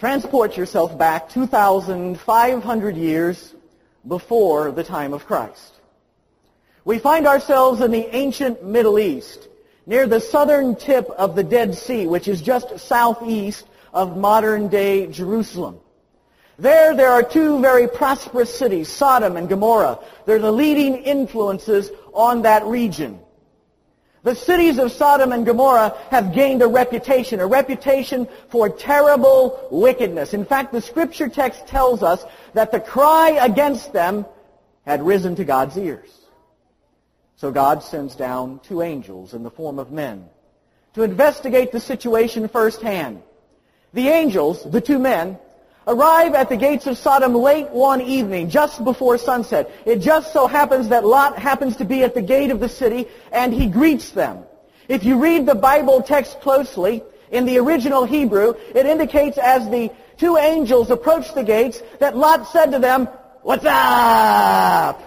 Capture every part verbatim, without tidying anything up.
Transport yourself back two thousand five hundred years before the time of Christ. We find ourselves in the ancient Middle East, near the southern tip of the Dead Sea, which is just southeast of modern-day Jerusalem. There, there are two very prosperous cities, Sodom and Gomorrah. They're the leading influences on that region. The cities of Sodom and Gomorrah have gained a reputation, a reputation for terrible wickedness. In fact, the scripture text tells us that the cry against them had risen to God's ears. So God sends down two angels in the form of men to investigate the situation firsthand. The angels, the two men, arrive at the gates of Sodom late one evening, just before sunset. It just so happens that Lot happens to be at the gate of the city, and he greets them. If you read the Bible text closely, in the original Hebrew, it indicates as the two angels approached the gates that Lot said to them, "What's up?"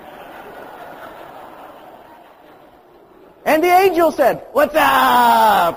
And the angel said, "What's up?"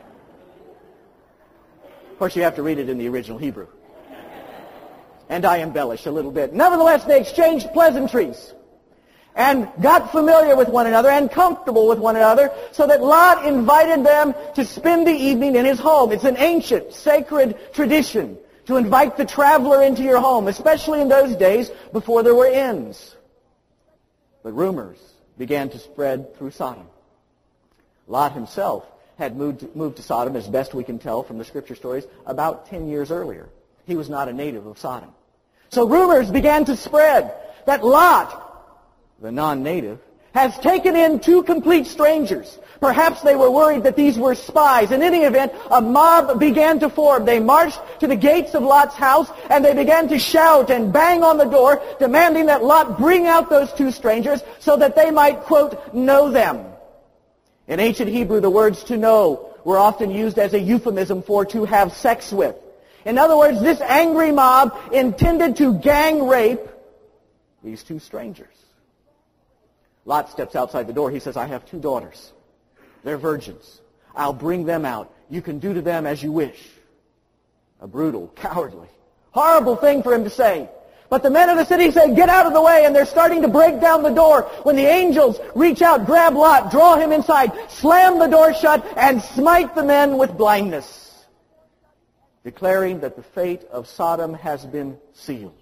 Of course, you have to read it in the original Hebrew. And I embellish a little bit. Nevertheless, they exchanged pleasantries and got familiar with one another and comfortable with one another, so that Lot invited them to spend the evening in his home. It's an ancient, sacred tradition to invite the traveler into your home, especially in those days before there were inns. But rumors began to spread through Sodom. Lot himself had moved to, moved to Sodom, as best we can tell from the scripture stories, about ten years earlier. He was not a native of Sodom. So rumors began to spread that Lot, the non-native, has taken in two complete strangers. Perhaps they were worried that these were spies. In any event, a mob began to form. They marched to the gates of Lot's house, and they began to shout and bang on the door, demanding that Lot bring out those two strangers so that they might, quote, know them. In ancient Hebrew, the words to know were often used as a euphemism for to have sex with. In other words, this angry mob intended to gang rape these two strangers. Lot steps outside the door. He says, "I have two daughters. They're virgins. I'll bring them out. You can do to them as you wish." A brutal, cowardly, horrible thing for him to say. But the men of the city say, "Get out of the way," and they're starting to break down the door when the angels reach out, grab Lot, draw him inside, slam the door shut, and smite the men with blindness, declaring that the fate of Sodom has been sealed.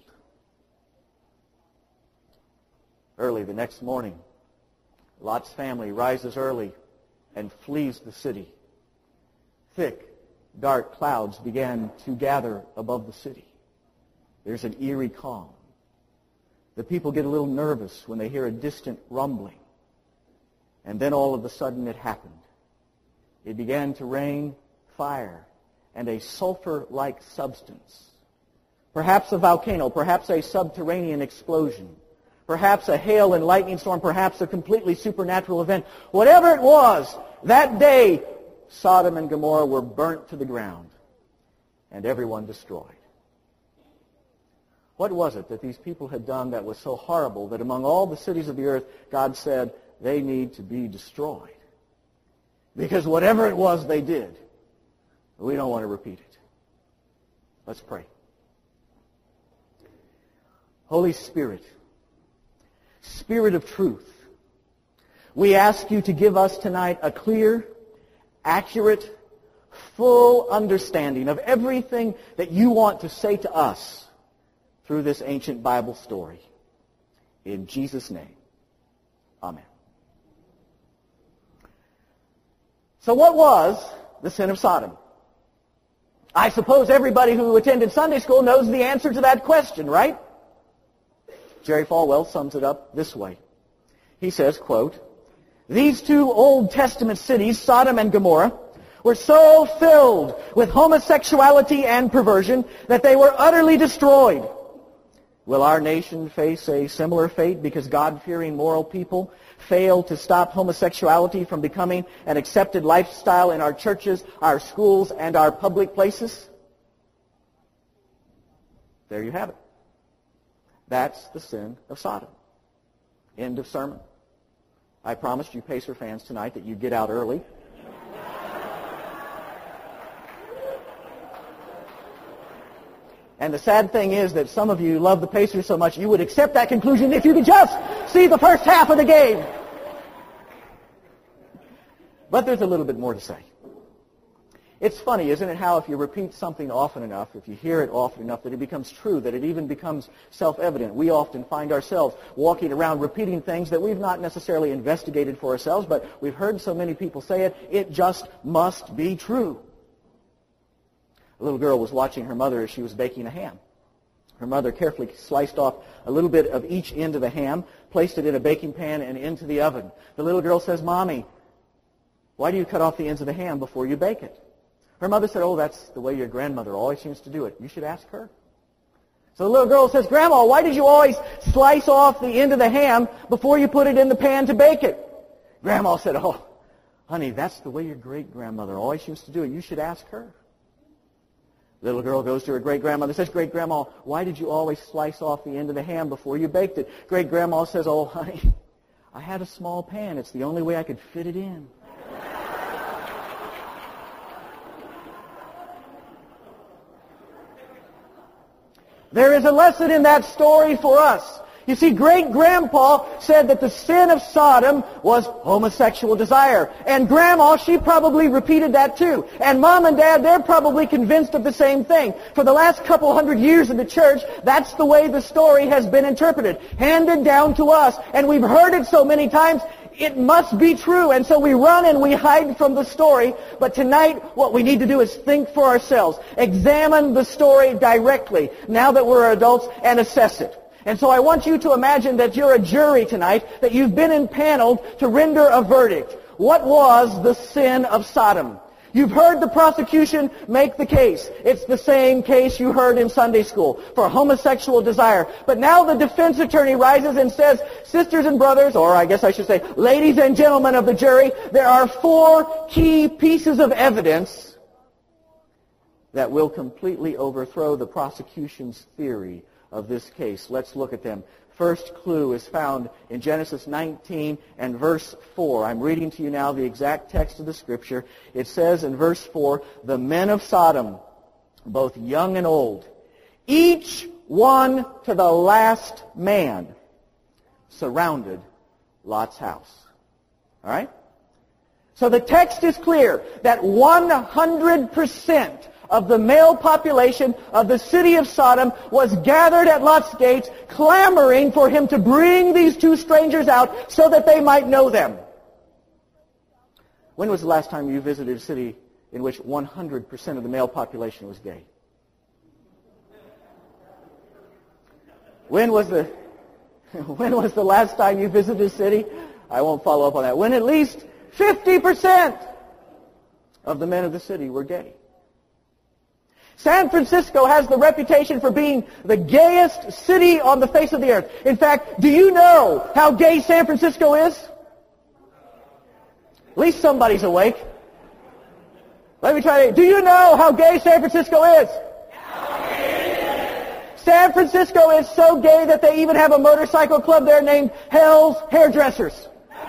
Early the next morning, Lot's family rises early and flees the city. Thick, dark clouds began to gather above the city. There's an eerie calm. The people get a little nervous when they hear a distant rumbling. And then all of a sudden it happened. It began to rain fire and a sulfur-like substance. Perhaps a volcano, perhaps a subterranean explosion, perhaps a hail and lightning storm, perhaps a completely supernatural event. Whatever it was, that day Sodom and Gomorrah were burnt to the ground and everyone destroyed. What was it that these people had done that was so horrible that among all the cities of the earth, God said they need to be destroyed? Because whatever it was they did, we don't want to repeat it. Let's pray. Holy Spirit, Spirit of truth, we ask you to give us tonight a clear, accurate, full understanding of everything that you want to say to us through this ancient Bible story. In Jesus' name, amen. So what was the sin of Sodom? I suppose everybody who attended Sunday school knows the answer to that question, right? Jerry Falwell sums it up this way. He says, quote, "These two Old Testament cities, Sodom and Gomorrah, were so filled with homosexuality and perversion that they were utterly destroyed. Will our nation face a similar fate because God-fearing moral people fail to stop homosexuality from becoming an accepted lifestyle in our churches, our schools, and our public places?" There you have it. That's the sin of Sodom. End of sermon. I promised you Pacer fans tonight that you'd get out early. And the sad thing is that some of you love the Pacers so much you would accept that conclusion if you could just see the first half of the game. But there's a little bit more to say. It's funny, isn't it, how if you repeat something often enough, if you hear it often enough, that it becomes true, that it even becomes self-evident. We often find ourselves walking around repeating things that we've not necessarily investigated for ourselves, but we've heard so many people say it, it just must be true. A little girl was watching her mother as she was baking a ham. Her mother carefully sliced off a little bit of each end of the ham, placed it in a baking pan and into the oven. The little girl says, "Mommy, why do you cut off the ends of the ham before you bake it?" Her mother said, "Oh, that's the way your grandmother always seems to do it. You should ask her." So the little girl says, "Grandma, why did you always slice off the end of the ham before you put it in the pan to bake it?" Grandma said, "Oh, honey, that's the way your great-grandmother always used to do it. You should ask her." Little girl goes to her great-grandmother and says, "Great-grandma, why did you always slice off the end of the ham before you baked it?" Great-grandma says, "Oh, honey, I had a small pan. It's the only way I could fit it in." There is a lesson in that story for us. You see, great-grandpa said that the sin of Sodom was homosexual desire. And grandma, she probably repeated that too. And mom and dad, they're probably convinced of the same thing. For the last couple hundred years in the church, that's the way the story has been interpreted, handed down to us. And we've heard it so many times, it must be true. And so we run and we hide from the story. But tonight, what we need to do is think for ourselves. Examine the story directly, now that we're adults, and assess it. And so I want you to imagine that you're a jury tonight, that you've been impaneled to render a verdict. What was the sin of Sodom? You've heard the prosecution make the case. It's the same case you heard in Sunday school for homosexual desire. But now the defense attorney rises and says, "Sisters and brothers," or I guess I should say, "ladies and gentlemen of the jury, there are four key pieces of evidence that will completely overthrow the prosecution's theory of this case." Let's look at them. First clue is found in Genesis nineteen and verse four. I'm reading to you now the exact text of the Scripture. It says in verse four, "The men of Sodom, both young and old, each one to the last man, surrounded Lot's house." All right? So the text is clear that one hundred percent of the male population of the city of Sodom was gathered at Lot's gates, clamoring for him to bring these two strangers out so that they might know them. When was the last time you visited a city in which one hundred percent of the male population was gay? When was the when was the last time you visited a city? I won't follow up on that. When at least fifty percent of the men of the city were gay. San Francisco has the reputation for being the gayest city on the face of the earth. In fact, do you know how gay San Francisco is? At least somebody's awake. Let me try to... Do you know how gay San Francisco is? San Francisco is so gay that they even have a motorcycle club there named Hell's Hairdressers.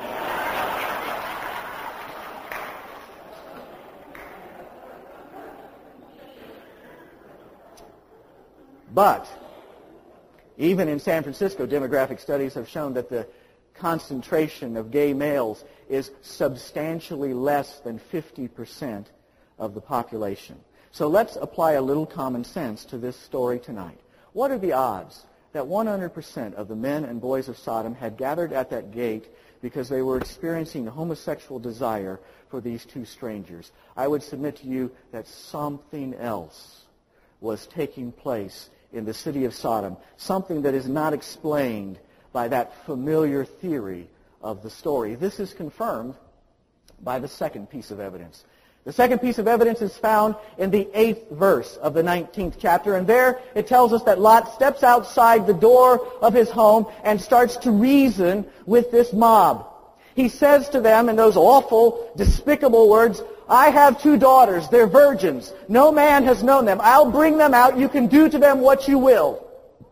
But even in San Francisco, demographic studies have shown that the concentration of gay males is substantially less than fifty percent of the population. So let's apply a little common sense to this story tonight. What are the odds that one hundred percent of the men and boys of Sodom had gathered at that gate because they were experiencing the homosexual desire for these two strangers? I would submit to you that something else was taking place in the city of Sodom, something that is not explained by that familiar theory of the story. This is confirmed by the second piece of evidence. The second piece of evidence is found in the eighth verse of the nineteenth chapter, and there it tells us that Lot steps outside the door of his home and starts to reason with this mob. He says to them in those awful, despicable words, "I have two daughters. They're virgins. No man has known them. I'll bring them out. You can do to them what you will."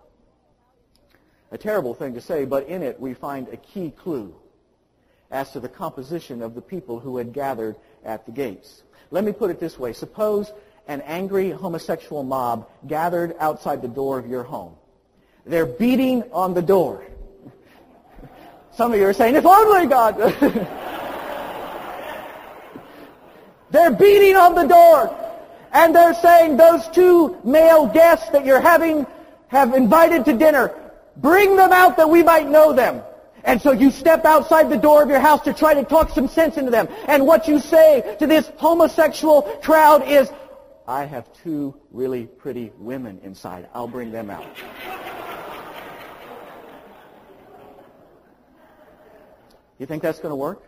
A terrible thing to say, but in it we find a key clue as to the composition of the people who had gathered at the gates. Let me put it this way. Suppose an angry homosexual mob gathered outside the door of your home. They're beating on the door. Some of you are saying, if only God. They're beating on the door. And they're saying, those two male guests that you're having, have invited to dinner, bring them out that we might know them. And so you step outside the door of your house to try to talk some sense into them. And what you say to this homosexual crowd is, I have two really pretty women inside. I'll bring them out. You think that's going to work?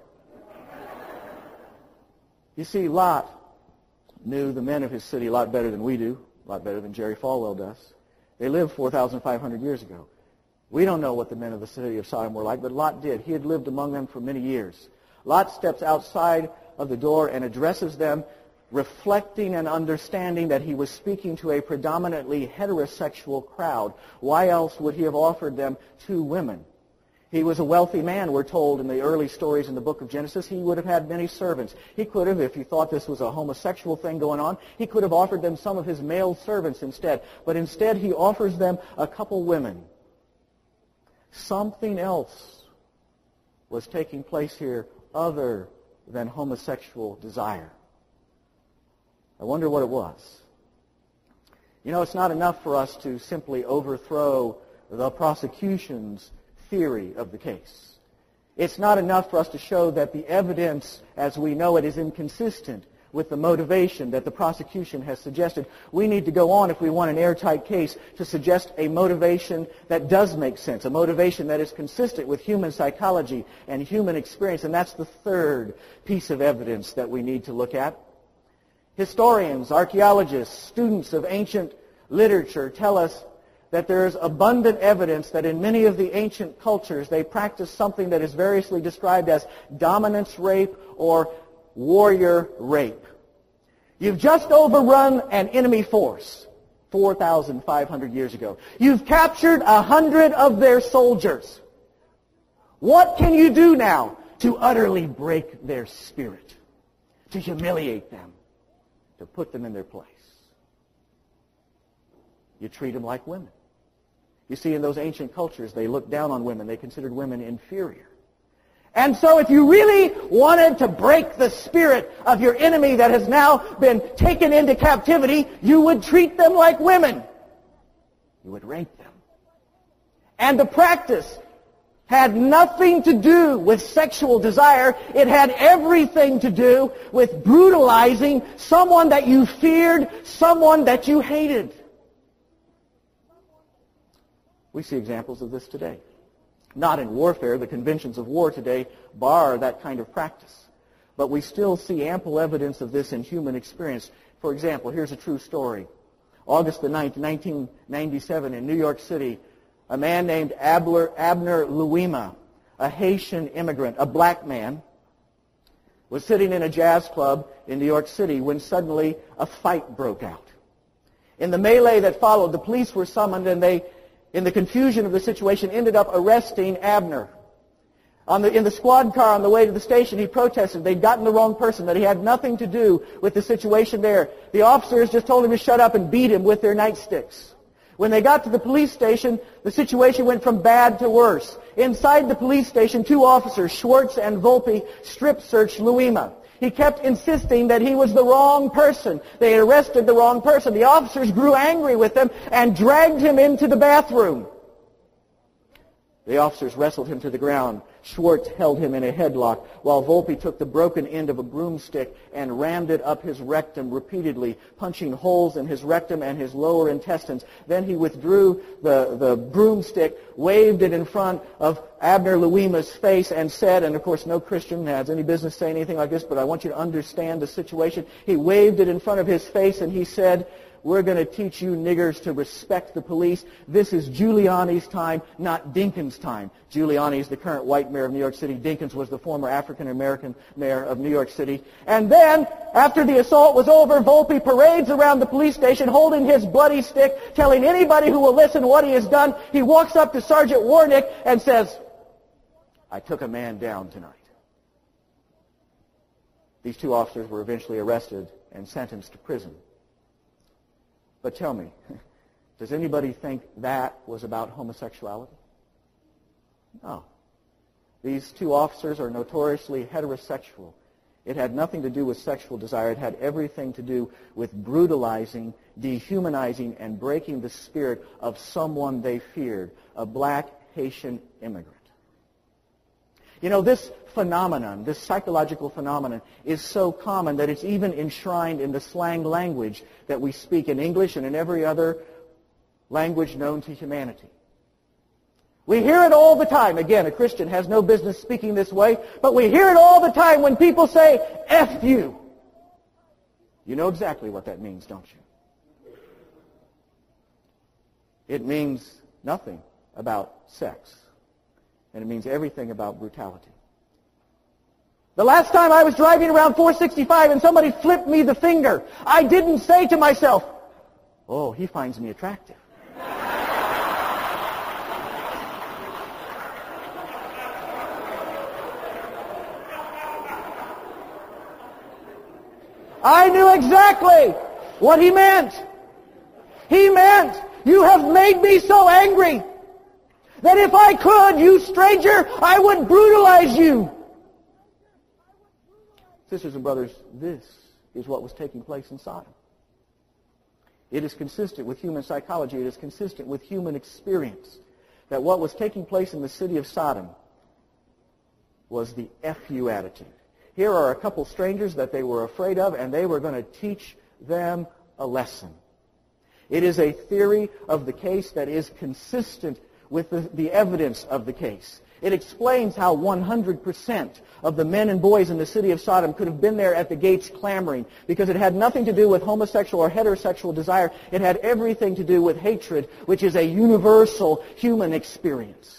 You see, Lot knew the men of his city a lot better than we do, a lot better than Jerry Falwell does. They lived four thousand five hundred years ago. We don't know what the men of the city of Sodom were like, but Lot did. He had lived among them for many years. Lot steps outside of the door and addresses them, reflecting and understanding that he was speaking to a predominantly heterosexual crowd. Why else would he have offered them two women? He was a wealthy man, we're told in the early stories in the book of Genesis. He would have had many servants. He could have, if he thought this was a homosexual thing going on, he could have offered them some of his male servants instead. But instead, he offers them a couple women. Something else was taking place here other than homosexual desire. I wonder what it was. You know, it's not enough for us to simply overthrow the prosecution's theory of the case. It's not enough for us to show that the evidence as we know it is inconsistent with the motivation that the prosecution has suggested. We need to go on, if we want an airtight case, to suggest a motivation that does make sense, a motivation that is consistent with human psychology and human experience. And that's the third piece of evidence that we need to look at. Historians, archaeologists, students of ancient literature tell us that there is abundant evidence that in many of the ancient cultures they practiced something that is variously described as dominance rape or warrior rape. You've just overrun an enemy force four thousand five hundred years ago. You've captured a hundred of their soldiers. What can you do now to utterly break their spirit, to humiliate them, to put them in their place? You treat them like women. You see, in those ancient cultures, they looked down on women. They considered women inferior. And so if you really wanted to break the spirit of your enemy that has now been taken into captivity, you would treat them like women. You would rape them. And the practice had nothing to do with sexual desire. It had everything to do with brutalizing someone that you feared, someone that you hated. We see examples of this today. Not in warfare. The conventions of war today bar that kind of practice. But we still see ample evidence of this in human experience. For example, here's a true story. August the ninth, nineteen ninety-seven, in New York City, a man named Abner, Abner Louima, a Haitian immigrant, a black man, was sitting in a jazz club in New York City when suddenly a fight broke out. In the melee that followed, the police were summoned, and they, in the confusion of the situation, ended up arresting Abner. On the, in the squad car on the way to the station, he protested they'd gotten the wrong person, that he had nothing to do with the situation there. The officers just told him to shut up and beat him with their nightsticks. When they got to the police station, the situation went from bad to worse. Inside the police station, two officers, Schwartz and Volpe, strip-searched Louima. He kept insisting that he was the wrong person. They had arrested the wrong person. The officers grew angry with him and dragged him into the bathroom. The officers wrestled him to the ground. Schwartz held him in a headlock, while Volpe took the broken end of a broomstick and rammed it up his rectum repeatedly, punching holes in his rectum and his lower intestines. Then he withdrew the, the broomstick, waved it in front of Abner Louima's face, and said, and of course no Christian has any business saying anything like this, but I want you to understand the situation. He waved it in front of his face and he said, "We're going to teach you niggers to respect the police. This is Giuliani's time, not Dinkins' time." Giuliani is the current white mayor of New York City. Dinkins was the former African-American mayor of New York City. And then, after the assault was over, Volpe parades around the police station holding his bloody stick, telling anybody who will listen what he has done. He walks up to Sergeant Warnick and says, "I took a man down tonight." These two officers were eventually arrested and sentenced to prison. But tell me, does anybody think that was about homosexuality? No. These two officers are notoriously heterosexual. It had nothing to do with sexual desire. It had everything to do with brutalizing, dehumanizing, and breaking the spirit of someone they feared, a black Haitian immigrant. You know, this phenomenon, this psychological phenomenon, is so common that it's even enshrined in the slang language that we speak in English and in every other language known to humanity. We hear it all the time. Again, a Christian has no business speaking this way, but we hear it all the time when people say, F you. You know exactly what that means, don't you? It means nothing about sex, and it means everything about brutality. The last time I was driving around four sixty-five and somebody flipped me the finger, I didn't say to myself, oh, he finds me attractive. I knew exactly what he meant. He meant, you have made me so angry that if I could, you stranger, I would brutalize you. Sisters and brothers, this is what was taking place in Sodom. It is consistent with human psychology. It is consistent with human experience that what was taking place in the city of Sodom was the F you attitude. Here are a couple strangers that they were afraid of, and they were going to teach them a lesson. It is a theory of the case that is consistent with the, the evidence of the case. It explains how one hundred percent of the men and boys in the city of Sodom could have been there at the gates clamoring, because it had nothing to do with homosexual or heterosexual desire. It had everything to do with hatred, which is a universal human experience.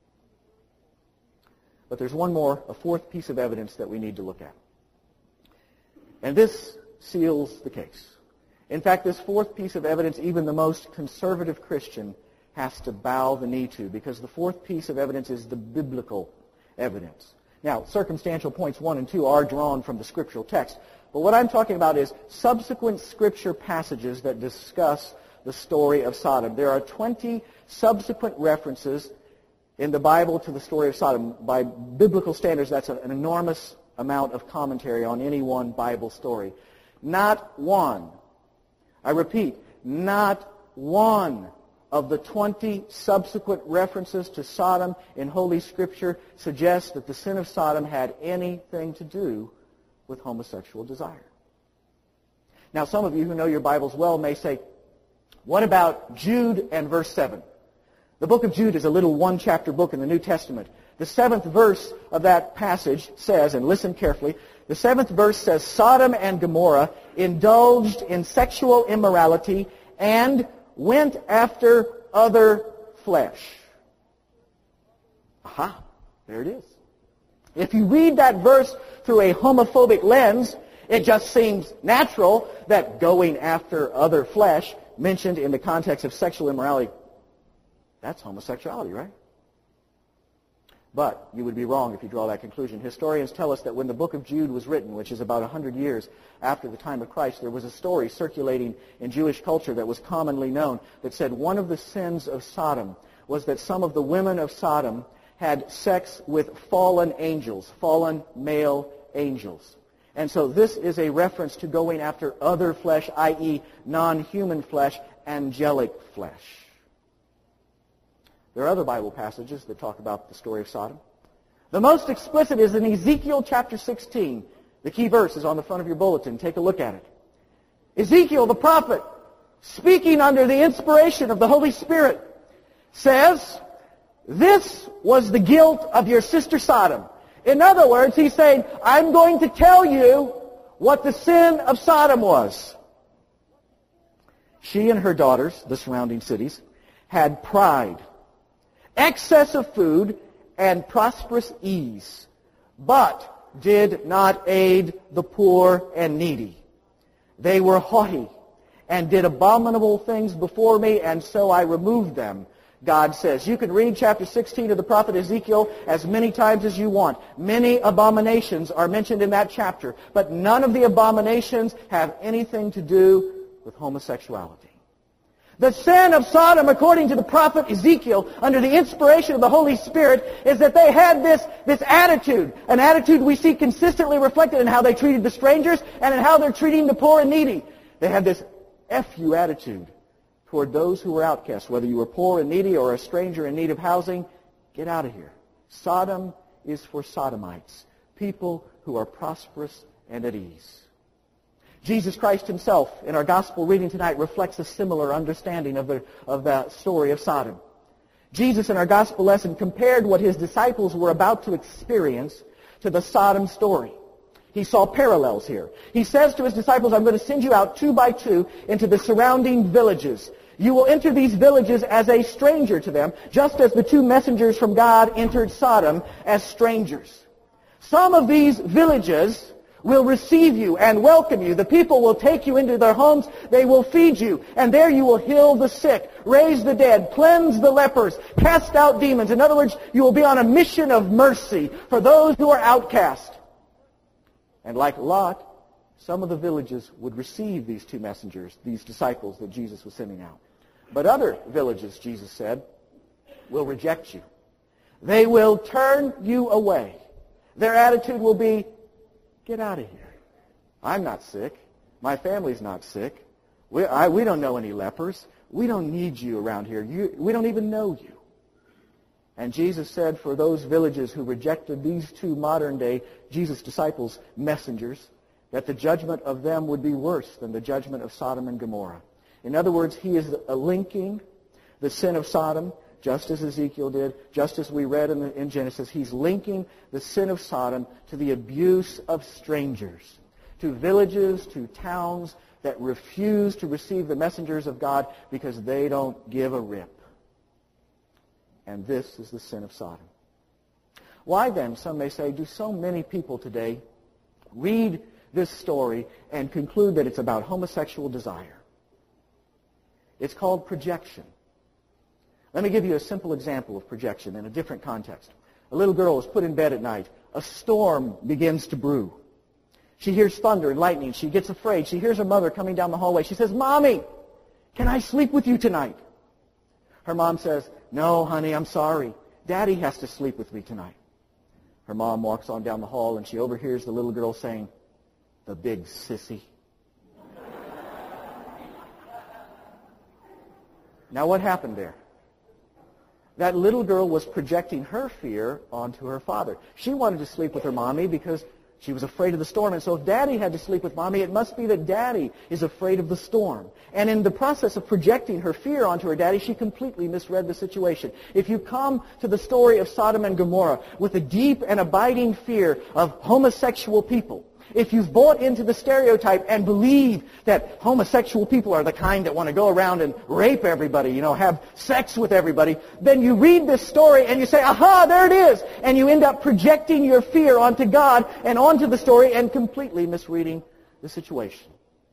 But there's one more, a fourth piece of evidence that we need to look at. And this seals the case. In fact, this fourth piece of evidence, even the most conservative Christian has to bow the knee to, because the fourth piece of evidence is the biblical evidence. Now, circumstantial points one and two are drawn from the scriptural text, but what I'm talking about is subsequent scripture passages that discuss the story of Sodom. There are twenty subsequent references in the Bible to the story of Sodom. By biblical standards, that's an enormous amount of commentary on any one Bible story. Not one, I repeat, not one of the twenty subsequent references to Sodom in Holy Scripture suggests that the sin of Sodom had anything to do with homosexual desire. Now, some of you who know your Bibles well may say, what about Jude and verse seven? The book of Jude is a little one-chapter book in the New Testament. The seventh verse of that passage says, and listen carefully, the seventh verse says, Sodom and Gomorrah indulged in sexual immorality and went after other flesh. Aha, there it is. If you read that verse through a homophobic lens, it just seems natural that going after other flesh, mentioned in the context of sexual immorality, that's homosexuality, right? But you would be wrong if you draw that conclusion. Historians tell us that when the book of Jude was written, which is about one hundred years after the time of Christ, there was a story circulating in Jewish culture that was commonly known that said one of the sins of Sodom was that some of the women of Sodom had sex with fallen angels, fallen male angels. And so this is a reference to going after other flesh, that is non-human flesh, angelic flesh. There are other Bible passages that talk about the story of Sodom. The most explicit is in Ezekiel chapter sixteen. The key verse is on the front of your bulletin. Take a look at it. Ezekiel, the prophet, speaking under the inspiration of the Holy Spirit, says, this was the guilt of your sister Sodom. In other words, he's saying, I'm going to tell you what the sin of Sodom was. She and her daughters, the surrounding cities, had pride, excess of food, and prosperous ease, but did not aid the poor and needy. They were haughty and did abominable things before me, and so I removed them, God says. You can read chapter sixteen of the prophet Ezekiel as many times as you want. Many abominations are mentioned in that chapter, but none of the abominations have anything to do with homosexuality. The sin of Sodom, according to the prophet Ezekiel, under the inspiration of the Holy Spirit, is that they had this, this attitude, an attitude we see consistently reflected in how they treated the strangers and in how they're treating the poor and needy. They had this F U attitude toward those who were outcasts. Whether you were poor and needy or a stranger in need of housing, get out of here. Sodom is for sodomites, people who are prosperous and at ease. Jesus Christ himself, in our gospel reading tonight, reflects a similar understanding of the, of the story of Sodom. Jesus, in our gospel lesson, compared what his disciples were about to experience to the Sodom story. He saw parallels here. He says to his disciples, I'm going to send you out two by two into the surrounding villages. You will enter these villages as a stranger to them, just as the two messengers from God entered Sodom as strangers. Some of these villages will receive you and welcome you. The people will take you into their homes. They will feed you. And there you will heal the sick, raise the dead, cleanse the lepers, cast out demons. In other words, you will be on a mission of mercy for those who are outcast. And like Lot, some of the villages would receive these two messengers, these disciples that Jesus was sending out. But other villages, Jesus said, will reject you. They will turn you away. Their attitude will be, get out of here. I'm not sick. My family's not sick. We, I, we don't know any lepers. We don't need you around here. You, we don't even know you. And Jesus said for those villages who rejected these two modern-day Jesus disciples' messengers, that the judgment of them would be worse than the judgment of Sodom and Gomorrah. In other words, he is linking the sin of Sodom, just as Ezekiel did, just as we read in, the, in Genesis. He's linking the sin of Sodom to the abuse of strangers, to villages, to towns that refuse to receive the messengers of God because they don't give a rip. And this is the sin of Sodom. Why then, some may say, do so many people today read this story and conclude that it's about homosexual desire? It's called projection. Let me give you a simple example of projection in a different context. A little girl is put in bed at night. A storm begins to brew. She hears thunder and lightning. She gets afraid. She hears her mother coming down the hallway. She says, Mommy, can I sleep with you tonight? Her mom says, no, honey, I'm sorry. Daddy has to sleep with me tonight. Her mom walks on down the hall and she overhears the little girl saying, the big sissy. Now what happened there? That little girl was projecting her fear onto her father. She wanted to sleep with her mommy because she was afraid of the storm. And so if Daddy had to sleep with Mommy, it must be that Daddy is afraid of the storm. And in the process of projecting her fear onto her daddy, she completely misread the situation. If you come to the story of Sodom and Gomorrah with a deep and abiding fear of homosexual people, if you've bought into the stereotype and believe that homosexual people are the kind that want to go around and rape everybody, you know, have sex with everybody, then you read this story and you say, aha, there it is. And you end up projecting your fear onto God and onto the story and completely misreading the situation.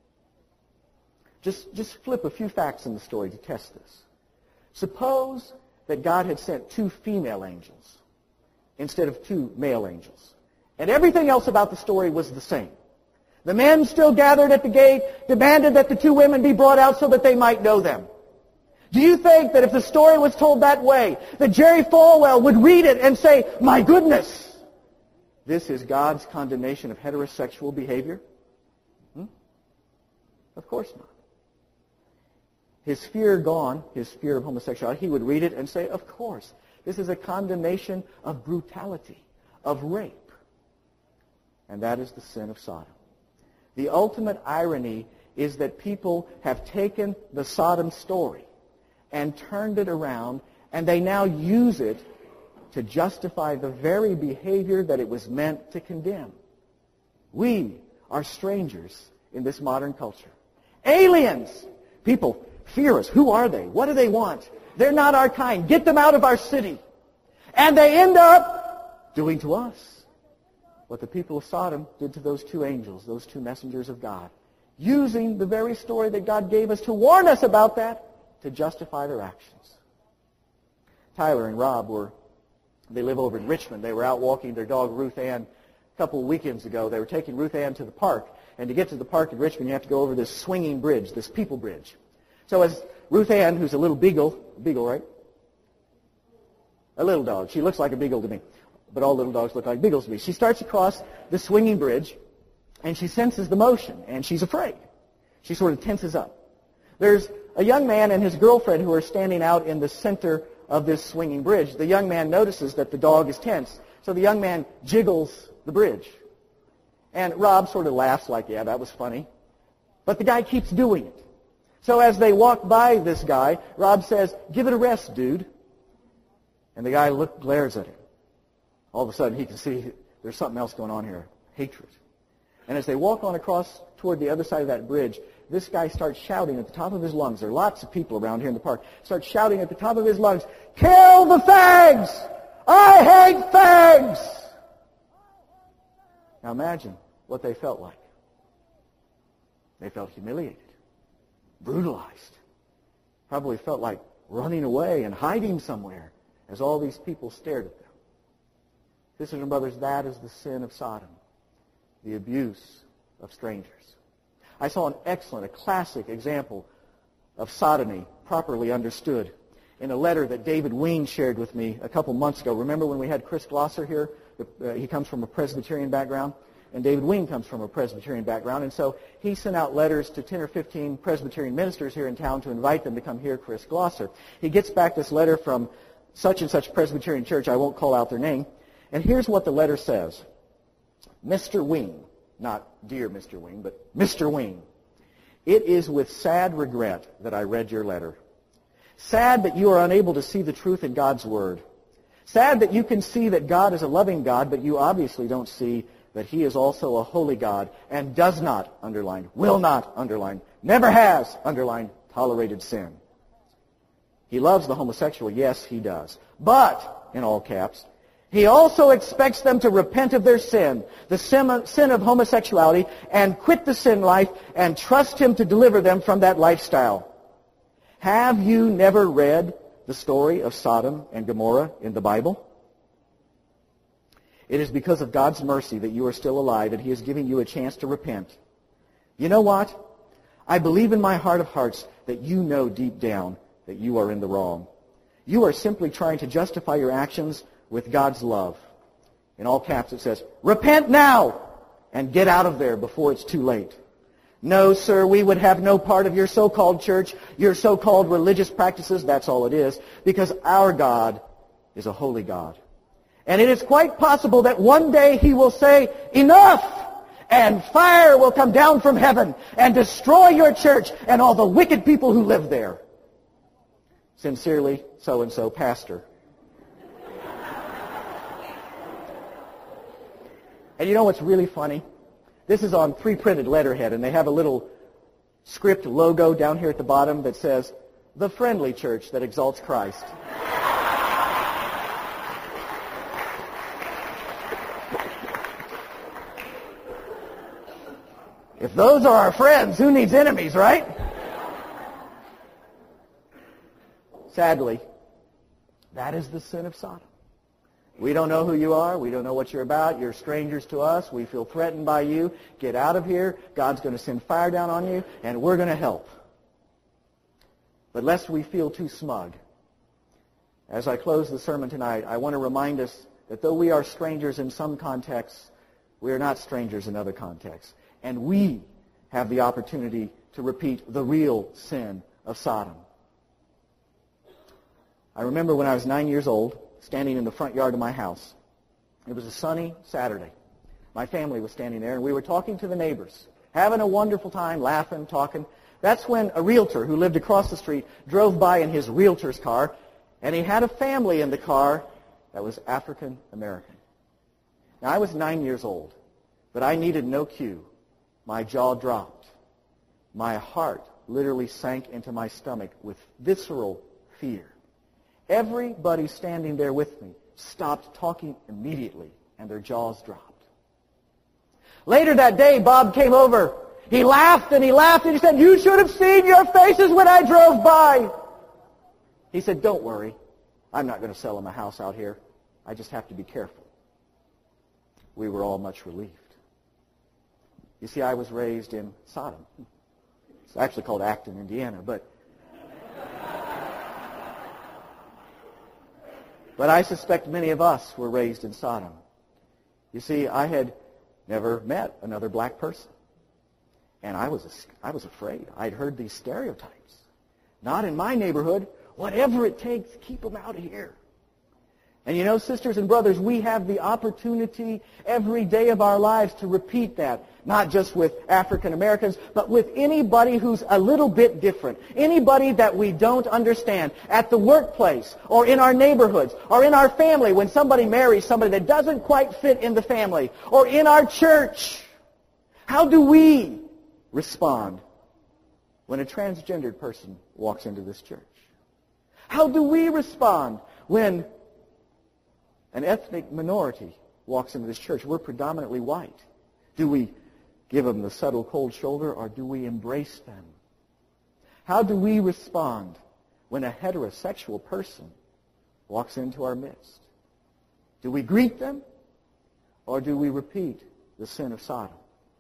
Just, just flip a few facts in the story to test this. Suppose that God had sent two female angels instead of two male angels. And everything else about the story was the same. The men still gathered at the gate, demanded that the two women be brought out so that they might know them. Do you think that if the story was told that way, that Jerry Falwell would read it and say, my goodness, this is God's condemnation of heterosexual behavior? Hmm? Of course not. His fear gone, his fear of homosexuality, he would read it and say, of course, this is a condemnation of brutality, of rape. And that is the sin of Sodom. The ultimate irony is that people have taken the Sodom story and turned it around, and they now use it to justify the very behavior that it was meant to condemn. We are strangers in this modern culture. Aliens! People fear us. Who are they? What do they want? They're not our kind. Get them out of our city. And they end up doing to us what the people of Sodom did to those two angels, those two messengers of God, using the very story that God gave us to warn us about that to justify their actions. Tyler and Rob were, they live over in Richmond. They were out walking their dog Ruth Ann a couple of weekends ago. They were taking Ruth Ann to the park. And to get to the park in Richmond, you have to go over this swinging bridge, this people bridge. So as Ruth Ann, who's a little beagle, beagle, right? A little dog. She looks like a beagle to me. But all little dogs look like beagles to me. She starts across the swinging bridge, and she senses the motion, and she's afraid. She sort of tenses up. There's a young man and his girlfriend who are standing out in the center of this swinging bridge. The young man notices that the dog is tense, so the young man jiggles the bridge. And Rob sort of laughs like, yeah, that was funny. But the guy keeps doing it. So as they walk by this guy, Rob says, give it a rest, dude. And the guy look, glares at him. All of a sudden, he can see there's something else going on here, hatred. And as they walk on across toward the other side of that bridge, this guy starts shouting at the top of his lungs. There are lots of people around here in the park. Starts shouting at the top of his lungs, kill the fags! I hate fags! Now imagine what they felt like. They felt humiliated, brutalized, probably felt like running away and hiding somewhere as all these people stared at them. Sisters and brothers, that is the sin of Sodom, the abuse of strangers. I saw an excellent, a classic example of sodomy properly understood in a letter that David Ween shared with me a couple months ago. Remember when we had Chris Glosser here? Uh, he comes from a Presbyterian background, and David Ween comes from a Presbyterian background. And so he sent out letters to ten or fifteen Presbyterian ministers here in town to invite them to come hear Chris Glosser. He gets back this letter from such and such Presbyterian church. I won't call out their name. And here's what the letter says. Mister Ween, not dear Mister Ween, but Mister Ween, it is with sad regret that I read your letter. Sad that you are unable to see the truth in God's Word. Sad that you can see that God is a loving God, but you obviously don't see that He is also a holy God and does not, underline, will not, underline, never has, underline, tolerated sin. He loves the homosexual, yes, He does. But, in all caps, He also expects them to repent of their sin, the sin of homosexuality, and quit the sin life and trust Him to deliver them from that lifestyle. Have you never read the story of Sodom and Gomorrah in the Bible? It is because of God's mercy that you are still alive and He is giving you a chance to repent. You know what? I believe in my heart of hearts that you know deep down that you are in the wrong. You are simply trying to justify your actions with God's love. In all caps it says, repent now and get out of there before it's too late. No, sir, we would have no part of your so-called church, your so-called religious practices, that's all it is, because our God is a holy God. And it is quite possible that one day He will say, enough! And fire will come down from heaven and destroy your church and all the wicked people who live there. Sincerely, so-and-so, pastor. And you know what's really funny? This is on pre-printed letterhead, and they have a little script logo down here at the bottom that says, the friendly church that exalts Christ. If those are our friends, who needs enemies, right? Sadly, that is the sin of Sodom. We don't know who you are. We don't know what you're about. You're strangers to us. We feel threatened by you. Get out of here. God's going to send fire down on you, and we're going to help. But lest we feel too smug, as I close the sermon tonight, I want to remind us that though we are strangers in some contexts, we are not strangers in other contexts. And we have the opportunity to repeat the real sin of Sodom. I remember when I was nine years old, standing in the front yard of my house. It was a sunny Saturday. My family was standing there, and we were talking to the neighbors, having a wonderful time, laughing, talking. That's when a realtor who lived across the street drove by in his realtor's car, and he had a family in the car that was African American. Now, I was nine years old, but I needed no cue. My jaw dropped. My heart literally sank into my stomach with visceral fear. Everybody standing there with me stopped talking immediately, and their jaws dropped. Later that day, Bob came over. He laughed and he laughed and he said, you should have seen your faces when I drove by. He said, don't worry. I'm not going to sell him a house out here. I just have to be careful. We were all much relieved. You see, I was raised in Sodom. It's actually called Acton, Indiana, but But I suspect many of us were raised in Sodom. You see, I had never met another black person. And I was, I was afraid. I'd heard these stereotypes. Not in my neighborhood. Whatever it takes, keep them out of here. And you know, sisters and brothers, we have the opportunity every day of our lives to repeat that. Not just with African Americans, but with anybody who's a little bit different. Anybody that we don't understand. At the workplace, or in our neighborhoods, or in our family when somebody marries somebody that doesn't quite fit in the family. Or in our church. How do we respond when a transgendered person walks into this church? How do we respond when an ethnic minority walks into this church? We're predominantly white. Do we give them the subtle cold shoulder, or do we embrace them? How do we respond when a heterosexual person walks into our midst? Do we greet them, or do we repeat the sin of Sodom?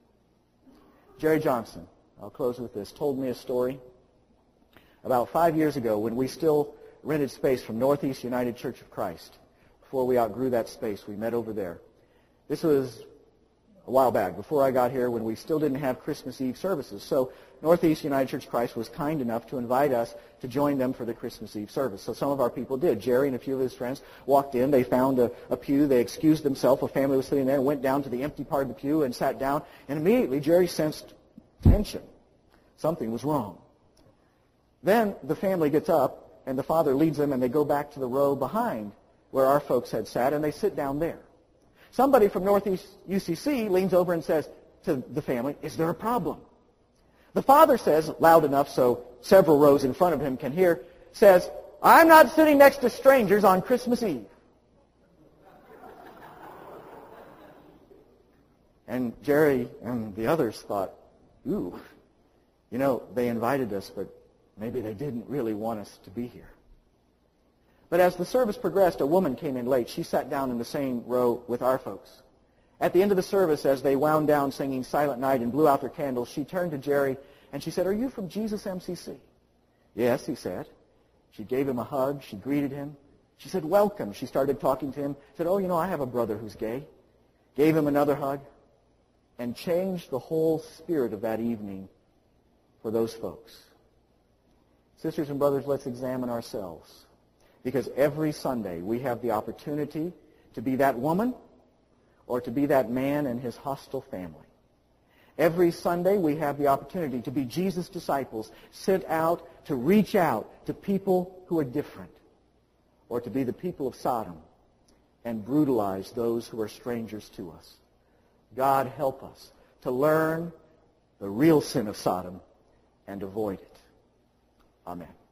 Jerry Johnson, I'll close with this, told me a story about five years ago when we still rented space from Northeast United Church of Christ. Before we outgrew that space, we met over there. This was a while back, before I got here, when we still didn't have Christmas Eve services. So Northeast United Church of Christ was kind enough to invite us to join them for the Christmas Eve service. So some of our people did. Jerry and a few of his friends walked in. They found a, a pew. They excused themselves. A family was sitting there and went down to the empty part of the pew and sat down. And immediately Jerry sensed tension. Something was wrong. Then the family gets up, and the father leads them, and they go back to the row behind where our folks had sat, and they sit down there. Somebody from Northeast U C C leans over and says to the family, "Is there a problem?" The father says, loud enough so several rows in front of him can hear, says, "I'm not sitting next to strangers on Christmas Eve." And Jerry and the others thought, ooh, you know, they invited us, but maybe they didn't really want us to be here. But as the service progressed, a woman came in late. She sat down in the same row with our folks. At the end of the service, as they wound down singing Silent Night and blew out their candles, she turned to Jerry and she said, "Are you from Jesus M C C?" "Yes," he said. She gave him a hug. She greeted him. She said, "Welcome." She started talking to him. Said, "Oh, you know, I have a brother who's gay." Gave him another hug and changed the whole spirit of that evening for those folks. Sisters and brothers, let's examine ourselves. Because every Sunday we have the opportunity to be that woman or to be that man in his hostile family. Every Sunday we have the opportunity to be Jesus' disciples, sent out to reach out to people who are different, or to be the people of Sodom and brutalize those who are strangers to us. God help us to learn the real sin of Sodom and avoid it. Amen.